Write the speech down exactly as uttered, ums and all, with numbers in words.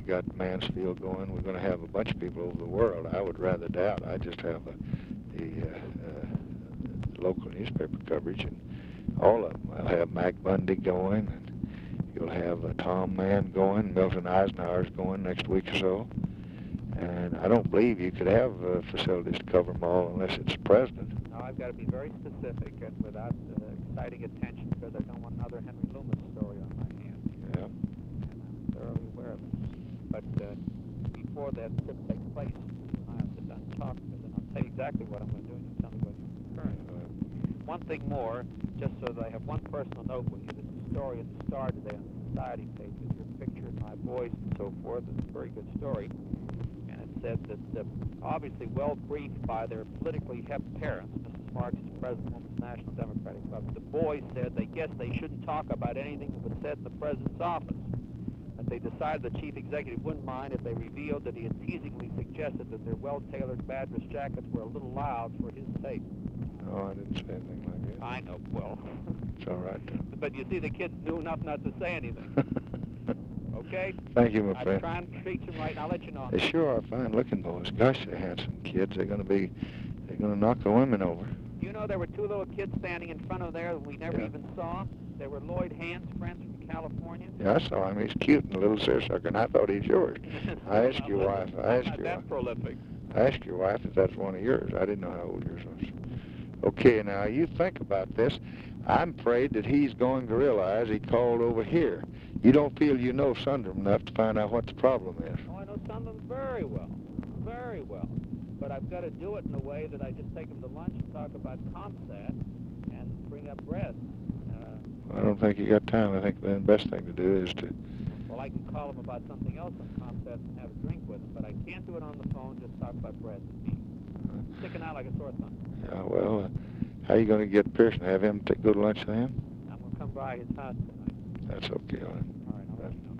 got Mansfield going. We're going to have a bunch of people over the world. I would rather doubt. I just have a, the uh, uh, local newspaper coverage, and all of them. I'll have Mac Bundy going, and you'll have uh, Tom Mann going. Milton Eisenhower's going next week or so. And I don't believe you could have uh, facilities to cover them all unless it's the president. No, I've got to be very specific and without uh, exciting attention, because I don't want another Henry Loomis story on my hands. Yeah. And I'm thoroughly aware of it. But uh, before that trip takes place, I have to sit down and talk, because then I'll tell you exactly what I'm going to do, and you tell me what's occurring. Uh, one thing more, just so that I have one personal note with you. There's a story in the Star today on the Society page with your picture and my voice and so forth. It's a very good story. Said that uh, obviously well briefed by their politically hep parents, Missus Marks is president of the National Democratic Club. The boys said they guessed they shouldn't talk about anything that was said in the president's office. That they decided the chief executive wouldn't mind if they revealed that he had teasingly suggested that their well-tailored Madras jackets were a little loud for his taste. No, I didn't say anything like that. I know, well. It's all right. But you see, the kids knew enough not to say anything. Okay? Thank you, my I friend. try and treat them right, and I'll let you know. They sure are fine-looking boys. Gosh, they're handsome kids. They're going to be, they're going to knock the women over. You know, there were two little kids standing in front of there that we never Yeah. even saw. They were Lloyd Hand's friends from California. Yeah, I saw him. He's cute and a little seersucker, and I thought he's yours. I asked your wife. I asked Not your that wife. prolific. I asked your wife if that's one of yours. I didn't know how old yours was. Okay, now you think about this. I'm afraid that he's going to realize he called over here. You don't feel you know Sunderland enough to find out what the problem is. Oh, I know Sunderland very well, very well. But I've got to do it in a way that I just take him to lunch and talk about ComSat and bring up bread. Uh, I don't think you got time. I think the best thing to do is to... Well, I can call him about something else on ComSat and have a drink with him, but I can't do it on the phone, just talk about bread and beef. Sticking out like a sore thumb. Yeah, well, uh, how are you going to get Pearson? Have him take, go to lunch with him? I'm going to come by his house tonight. That's okay. All right. All right, I'll let you know.